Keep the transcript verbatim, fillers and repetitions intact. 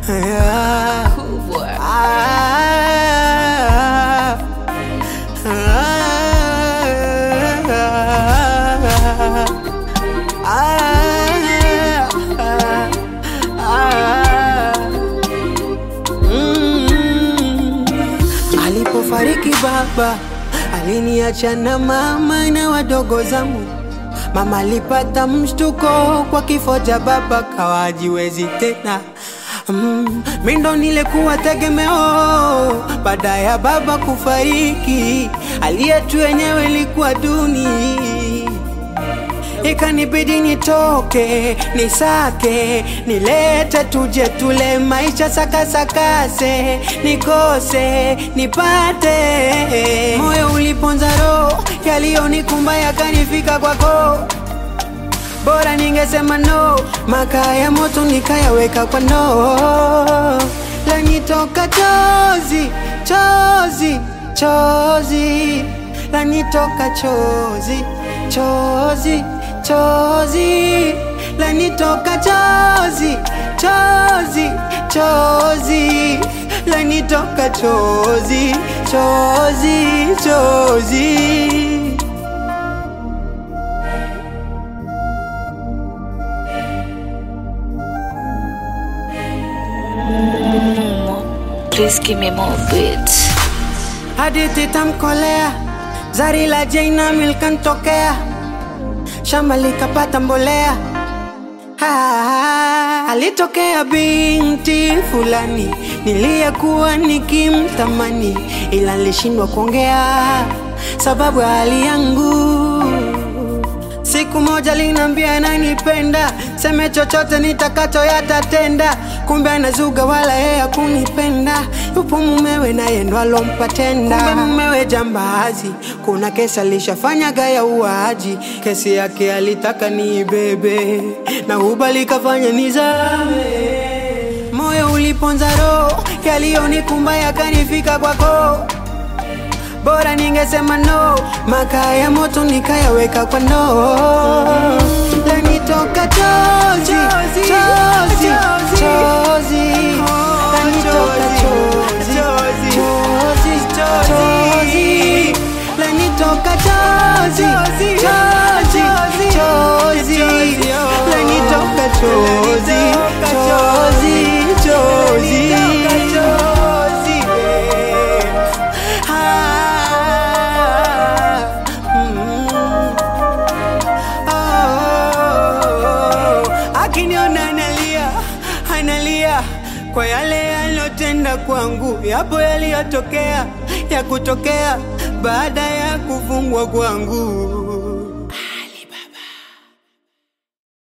yeah. Cool boy. Ah, ah, ah, ah, ah. Mm. Alipofariki baba aliniacha na mama na wadogo zangu. Mama alipata mshtuko kwa kifo cha baba, kawajiwezi tena. Mm, mindo nilikuwa tegemeo baada ya baba kufariki. Aliyetu wenyewe ilikuwa duni, ikanibidi nitoke nisake nilete tuje tule maisha sakasakase, nikose nipate. Moyo uliponza roho, yaliyonikumba yakanifika kwako. Bora ningesema no, makaa ya moto nikayaweka kwa no. Lanitoka chozi, chozi, chozi. Lanitoka chozi, chozi, chozi. Lanitoka chozi, chozi, chozi. Lanitoka chozi, chozi, chozi. Please give me more beats. Hadithi tamkolea, zari la Jaina milkantokea, shamba likapata mbolea. Ha, alitokea binti fulani niliyekuwa nikimtamani, ila nilishindwa kuongea sababu ya hali yangu. Siku moja linambia ananipenda, seme chochote nitakacho yatatenda. Kumbe anazuga wala yeye hakunipenda, yupo mumewe naye ndo alompa tenda. Kumbe mumewe jambazi, kuna kesi alishafanya gaya uaji. Kesi yake alitaka niibebe na hubali kafanya nizame. Moyo uliponza roho, yaliyonikumba yakanifika kwako. Bora ningesema no, makaa ya moto nikayaweka kwa no. Lanitoka chozi, chozi, chozi. Lanitoka chozi, chozi, chozi. Lanitoka chozi, chozi, chozi. Lanitoka chozi, chozi, chozi. Akiniona analia, analia kwa yale alotenda kwangu. Yapo yaliyotokea, ya kutokea baada ya kufungwa kwangu.